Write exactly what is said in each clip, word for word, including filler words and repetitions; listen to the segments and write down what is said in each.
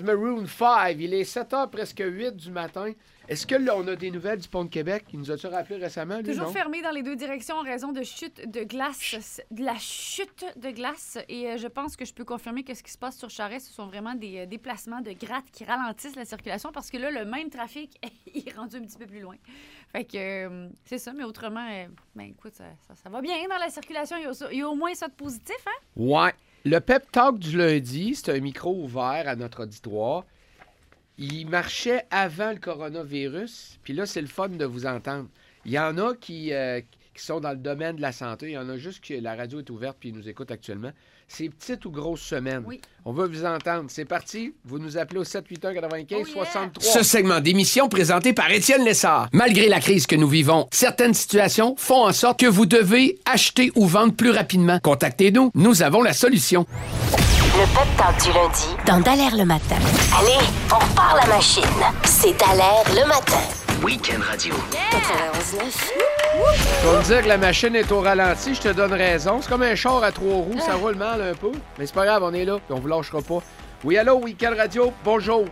Maroon five. Il est sept heures presque huit du matin. Est-ce que là, on a des nouvelles du pont de Québec? Il nous a-tu rappelé récemment, lui, Toujours non? fermé dans les deux directions en raison de chute de glace, de la chute de glace. Et euh, je pense que je peux confirmer que ce qui se passe sur Charest, ce sont vraiment des euh, déplacements de gratte qui ralentissent la circulation parce que là, le même trafic est rendu un petit peu plus loin. Fait que euh, c'est ça, mais autrement, euh, ben écoute, ça, ça, ça va bien dans la circulation. Il y, a, il y a au moins ça de positif, hein? Ouais. Le pep talk du lundi, c'est un micro ouvert à notre auditoire. Il marchait avant le coronavirus, puis là, c'est le fun de vous entendre. Il y en a qui, euh, qui sont dans le domaine de la santé. Il y en a juste que la radio est ouverte puis ils nous écoutent actuellement. C'est petite ou grosse semaine. Oui. On veut vous entendre. C'est parti. Vous nous appelez au sept huit un quatre-vingt-quinze soixante-trois. Ce segment d'émission présenté par Étienne Lessard. Malgré la crise que nous vivons, certaines situations font en sorte que vous devez acheter ou vendre plus rapidement. Contactez-nous. Nous avons la solution. Le pep talk du lundi dans Dallaire le matin. Allez, on repart la machine. C'est Dallaire le matin. Week-end Radio. quatre-vingt-onze neuf. Tu vas me dire que la machine est au ralenti, je te donne raison. C'est comme un char à trois roues, ça roule mal un peu. Mais c'est pas grave, on est là, puis on vous lâchera pas. Oui, allô, Week-end Radio, bonjour.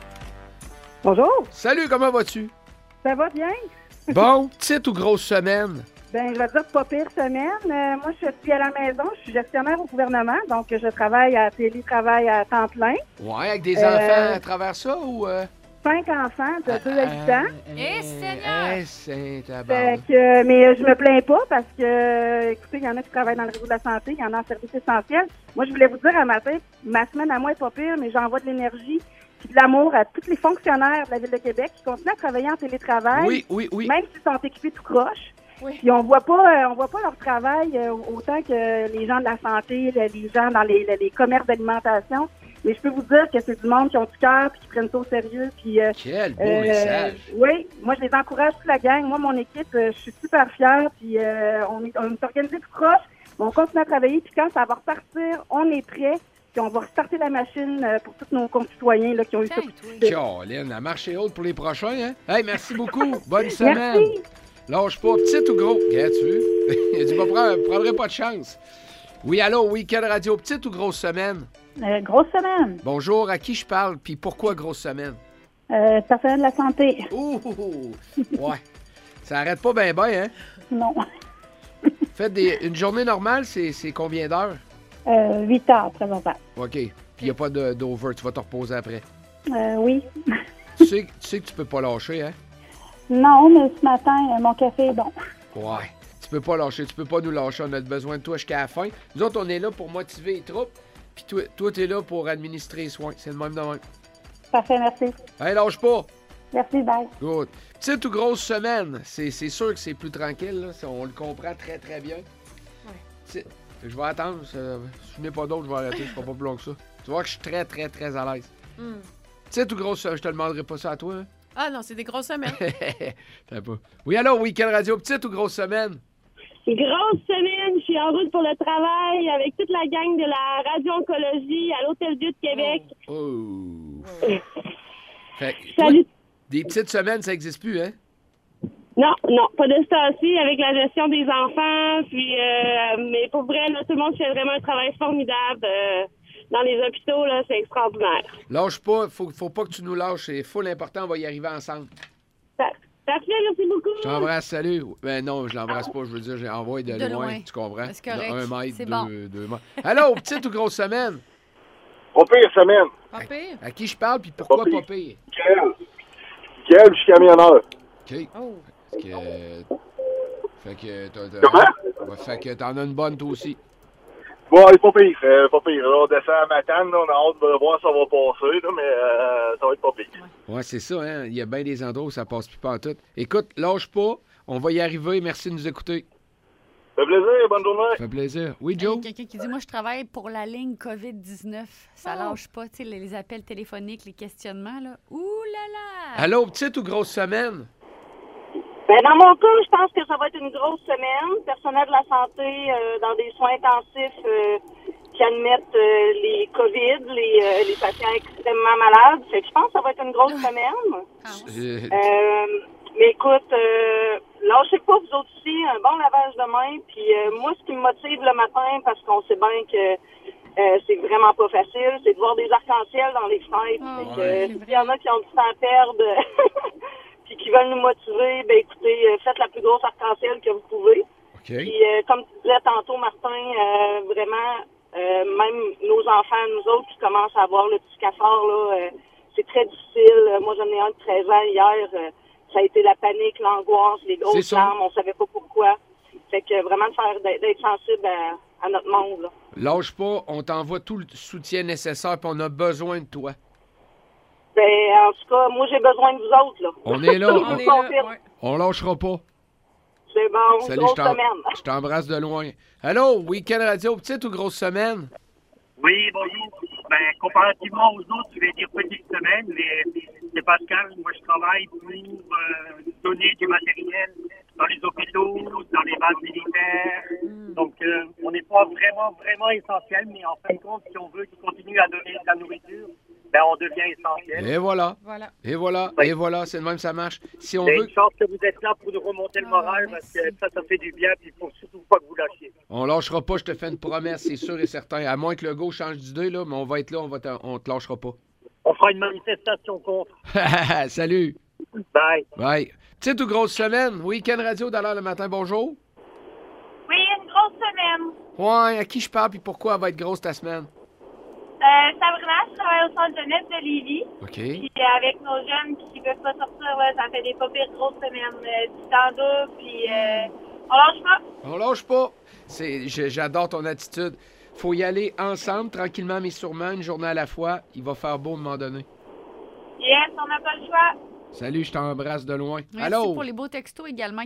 Bonjour, Salut, comment vas-tu? ça va bien? Bon, petite ou grosse semaine? Ben, je vais dire pas pire semaine. Euh, moi, je suis à la maison, je suis gestionnaire au gouvernement, donc je travaille à télétravail à temps plein. Ouais, avec des Euh, enfants à travers ça ou... Euh... Cinq enfants de deux habitants. Eh, Seigneur! Eh, c'est Fait tabarnak. que, euh, mais euh, je me plains pas parce que, euh, écoutez, il y en a qui travaillent dans le réseau de la santé, il y en a en service essentiel. Moi, je voulais vous dire un matin, ma semaine à moi est pas pire, mais j'envoie de l'énergie et de l'amour à tous les fonctionnaires de la Ville de Québec qui continuent à travailler en télétravail, Oui, oui, oui. même s'ils sont équipés tout croche. Oui. Puis on voit pas, euh, on voit pas leur travail euh, autant que les gens de la santé, le- les gens dans les, les, les commerces d'alimentation. Mais je peux vous dire que c'est du monde qui ont du cœur puis qui prennent ça au sérieux. Puis euh, Quel beau euh, message. oui, moi je les encourage toute la gang. Moi, mon équipe, euh, je suis super fière. Puis euh, on est, on est organisé tout proche. On continue à travailler. Puis quand ça va repartir, on est prêt. Puis on va restarter la machine euh, pour tous nos concitoyens là, qui ont eu ça. Tiens, toi. Caroline, la marche est haute pour les prochains, hein? Hey, merci beaucoup. Bonne semaine. Merci. Lâche pas, petite ou gros? Regarde, tu veux? Il a dit, pas prendre, prendrait pas de chance. Oui, allô, Week-end Radio, petite ou grosse semaine? Euh, grosse semaine. Bonjour, à qui je parle, puis pourquoi grosse semaine? Euh, personnel de la santé. Ouh, ouais. Ça arrête pas bien, bien, hein? Non. Faites des, une journée normale, c'est, c'est combien d'heures? Euh, huit heures, présentement. OK. Puis il n'y a pas de, d'over, tu vas te reposer après. Euh, oui. Tu sais, tu sais que tu peux pas lâcher, hein? Non, mais ce matin, euh, mon café est bon. Ouais. Tu peux pas lâcher, tu peux pas nous lâcher, on a besoin de toi jusqu'à la fin. Nous autres, on est là pour motiver les troupes, puis toi, toi t'es là pour administrer les soins. C'est le même de même. Parfait, merci. Hey, lâche pas! Merci, bye. Good. Petite ou grosse semaine, c'est, c'est sûr que c'est plus tranquille, là. Ça, on le comprend très, très bien. Ouais. Je vais attendre. Ça, si je n'ai pas d'autre, je vais arrêter. Je serai pas plus long que ça. Tu vois que je suis très, très, très à l'aise. Mm. Petite ou grosse, je te demanderai pas ça à toi, hein? Ah non, c'est des grosses semaines. T'as pas. Oui, alors, Week-end Radio, petite ou grosse semaine? Grosse semaine, je suis en route pour le travail avec toute la gang de la radio-oncologie à l'Hôtel-Dieu de Québec. Oh! Fait que, toi, Salut. des petites semaines, ça n'existe plus, hein? Non, non, pas de ce temps-ci avec la gestion des enfants. Puis, euh, mais pour vrai, là, tout le monde fait vraiment un travail formidable. euh, dans les hôpitaux, là, c'est extraordinaire. Lâche pas, faut, faut pas que tu nous lâches. C'est full important, on va y arriver ensemble. Pa- Parfait, merci beaucoup. Je t'embrasse, salut. Ben non, je l'embrasse pas, je veux dire, j'ai envoyé de, De loin, loin. tu comprends? C'est correct, De un mètre, c'est deux, bon. deux mètres. Allô, petite ou grosse semaine? Pas pire semaine. Pas pire. À qui je parle, puis pourquoi Pas pas pire. pire? Quel? Quel, je suis camionneur. OK. Oh. Fait que... Fait que... t'as- t'as- Comment? Ouais, fait que t'en as une bonne, toi aussi. Bon, c'est pas pire, euh, pas pire. Là, on descend à Matane, là, on a hâte de voir si ça va passer, là, mais euh, ça va être pas pire. Ouais, c'est ça, hein? Il y a bien des endroits où ça passe plus pas en tout. Écoute, lâche pas, on va y arriver. Merci de nous écouter. Ça fait plaisir, bonne journée. Ça fait plaisir. Oui, Il y Joe? a quelqu'un qui dit, moi, je travaille pour la ligne covid dix-neuf. Ça Oh. lâche pas, tu sais, les, les appels téléphoniques, les questionnements, là. Ouh là là! Allô, petite ou grosse semaine? Ben, dans mon cas, je pense que ça va être une grosse semaine. Personnel de la santé euh, dans des soins intensifs euh, qui admettent euh, les COVID, les, euh, les patients extrêmement malades. Fait que je pense que ça va être une grosse semaine. Euh, Euh, mais écoute, euh, lâchez pas vous autres aussi, un bon lavage de main. Puis euh, moi, ce qui me motive le matin, parce qu'on sait bien que Euh, c'est vraiment pas facile. C'est de voir des arcs-en-ciel dans les fenêtres. Oh, Fait que, ouais. euh, s'il y en a qui ont du temps à perdre puis qui veulent nous motiver, ben écoutez, euh, faites la plus grosse arc-en-ciel que vous pouvez. OK. Puis euh, comme tu disais tantôt, Martin, euh, vraiment, euh, même nos enfants, nous autres, qui commencent à avoir le petit cafard, là, euh, c'est très difficile. Euh, moi, j'en ai un de treize ans hier. Euh, ça a été la panique, l'angoisse, les C'est grosses ça. larmes. On savait pas pourquoi. Fait que vraiment de faire d'être d'être sensible à, à notre monde, là. Lâche pas, on t'envoie tout le soutien nécessaire, puis on a besoin de toi. Ben, en tout cas, moi, j'ai besoin de vous autres, là. On est là, On on, est là, ouais. on lâchera pas. C'est bon, Salut, grosse je t'en- semaine. je t'embrasse de loin. Allô, Week-end Radio, petite ou grosse semaine? Oui, bonjour. Ben, comparativement aux autres, je vais dire petite semaine, mais c'est Pascal. Moi, je travaille pour euh, donner du matériel dans les hôpitaux, dans les bases militaires. Donc, euh, on n'est pas vraiment, vraiment essentiel, mais en fin de compte, si on veut qu'ils continuent à donner de la nourriture, ben, on devient essentiel. Et voilà, Voilà. et voilà, Oui. et voilà, c'est de même ça marche. Si on C'est veut, une chance que vous êtes là pour nous remonter le Ah, moral, parce que merci. ça, ça fait du bien, puis il faut surtout pas que vous lâchiez. on lâchera pas, je te fais une promesse, c'est sûr et certain. À moins que le go change d'idée, là, mais on va être là, on, va te, on te lâchera pas. On fera une manifestation contre. Salut, Bye. bye. Petite ou grosse semaine? Week-end Radio d'Alors le matin, bonjour. Oui, une grosse semaine. Ouais, à qui je parle, puis pourquoi elle va être grosse ta semaine? Euh, Sabrina, je travaille au centre jeunesse de Lévis. OK. Puis euh, avec nos jeunes qui peuvent pas sortir, là, ça fait des pas pires grosses semaines. Euh, du temps d'eau, puis euh, on lâche pas. On lâche pas. C'est, je- j'adore ton attitude. Faut y aller ensemble, tranquillement mais sûrement, une journée à la fois. Il va faire beau à un moment donné. Yes, on n'a pas le choix. Salut, je t'embrasse de loin. Merci Allô? pour les beaux textos également